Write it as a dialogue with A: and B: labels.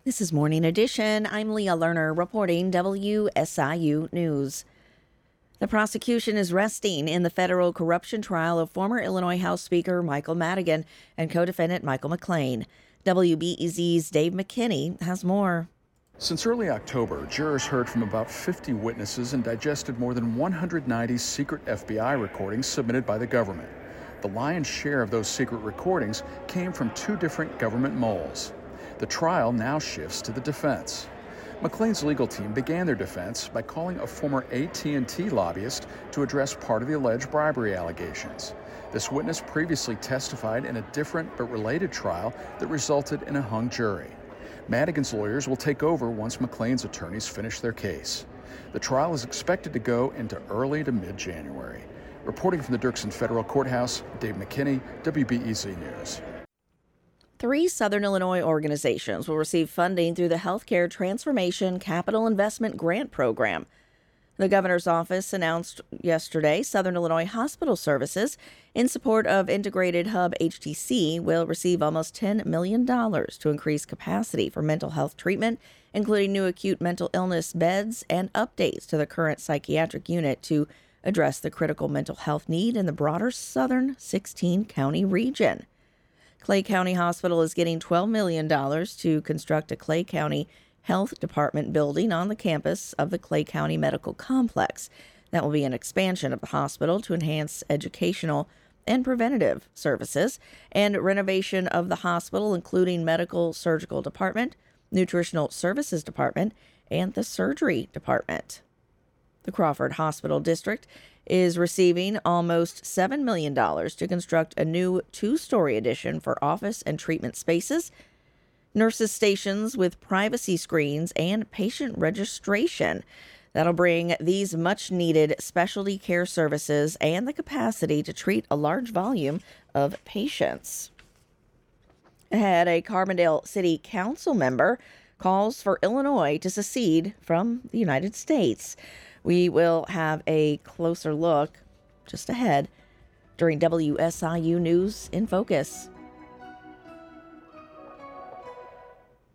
A: This is Morning Edition. I'm Leah Lerner reporting WSIU News. The prosecution is resting in the federal corruption trial of former Illinois House Speaker Michael Madigan and co-defendant Michael McClain. WBEZ's Dave McKinney has more.
B: Since early October, jurors heard from about 50 witnesses and digested more than 190 secret FBI recordings submitted by the government. The lion's share of those secret recordings came from two different government moles. The trial now shifts to the defense. McClain's legal team began their defense by calling a former AT&T lobbyist to address part of the alleged bribery allegations. This witness previously testified in a different but related trial that resulted in a hung jury. Madigan's lawyers will take over once McClain's attorneys finish their case. The trial is expected to go into early to mid-January. Reporting from the Dirksen Federal Courthouse, Dave McKinney, WBEZ News.
A: 3 Southern Illinois organizations will receive funding through the Healthcare Transformation Capital Investment Grant Program. The governor's office announced yesterday Southern Illinois Hospital Services, in support of Integrated Hub HTC, will receive almost $10 million to increase capacity for mental health treatment, including new acute mental illness beds and updates to the current psychiatric unit to address the critical mental health need in the broader southern 16-county region. Clay County Hospital is getting $12 million to construct a Clay County Health Department building on the campus of the Clay County Medical Complex. That will be an expansion of the hospital to enhance educational and preventative services, and renovation of the hospital, including medical surgical department, nutritional services department, and the surgery department. The Crawford Hospital District is receiving almost $7 million to construct a new 2-story addition for office and treatment spaces, nurses' stations with privacy screens, and patient registration. That'll bring these much-needed specialty care services and the capacity to treat a large volume of patients. Ahead, a Carbondale City Council member calls for Illinois to secede from the United States. We will have a closer look just ahead during WSIU News in Focus.